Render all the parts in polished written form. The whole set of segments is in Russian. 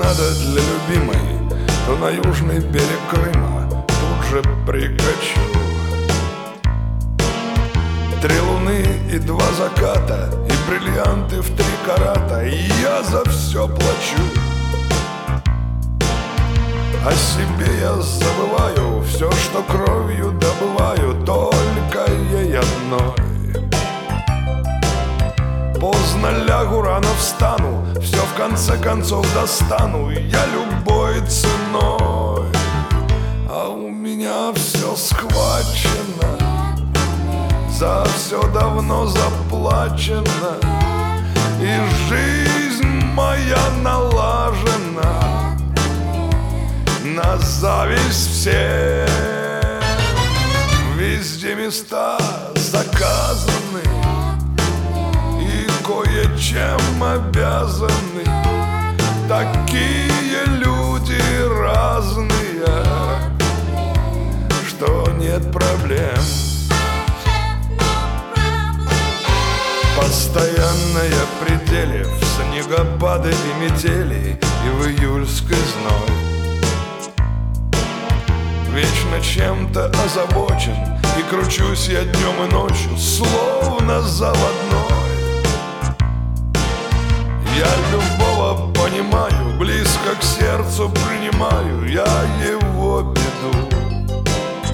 надо для любимой, то на южный берег Крыма тут же прикачу. 3 луны и 2 заката, и бриллианты в 3 карата, и я за все плачу. О себе я забываю, все, что кровью добываю, только ей одной. Поздно лягу, рано встану, все в конце концов достану я любой ценой. А у меня все схвачено, за все давно заплачено, и жизнь моя налажена на зависть всем. Везде места заказаны и кое-чем обязаны. Такие люди разные, что нет проблем. Постоянно я в пределе, в снегопады и метели, и в июльской зной. Вечно чем-то озабочен, и кручусь я днем и ночью, словно заводной. Я любого понимаю, близко к сердцу принимаю я его беду.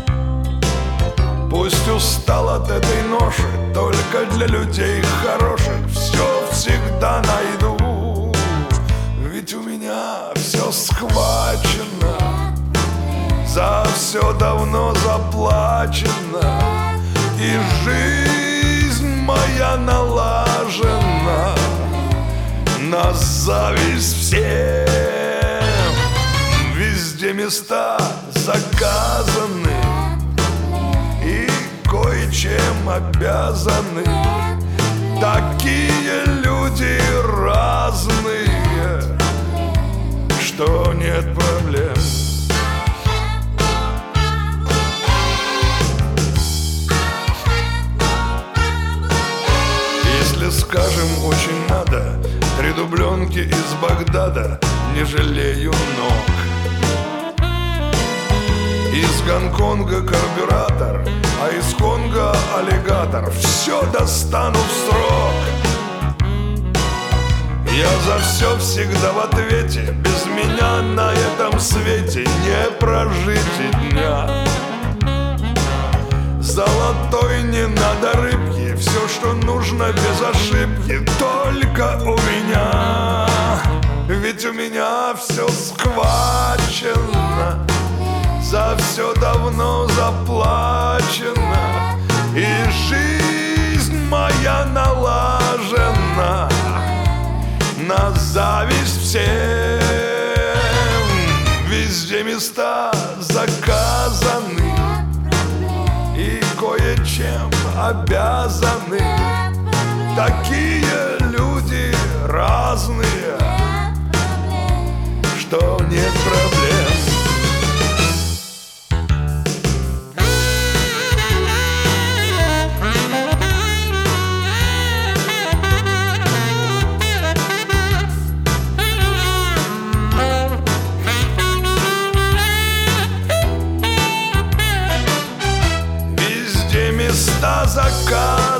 Пусть устал от этой ноши, только для людей хороших все всегда найду. Ведь у меня все схвачено, за все давно заплачено, и жизнь моя налажена на зависть всем. Везде места заказаны и кое-чем обязаны. Такие люди разные, что нет проблем. Скажем, очень надо, 3 дубленки из Багдада, не жалею ног. Из Гонконга карбюратор, а из Конго аллигатор, все достану в срок. Я за все всегда в ответе, без меня на этом свете не прожить и дня. Золотой не надо рыбки, все, что нужно без ошибки, только у меня. Ведь у меня все схвачено, за все давно заплачено, и жизнь моя налажена на зависть всем. Везде места заказаны и кое-чем обязаны. Такие люди разные, что нет проблем. Места заказаны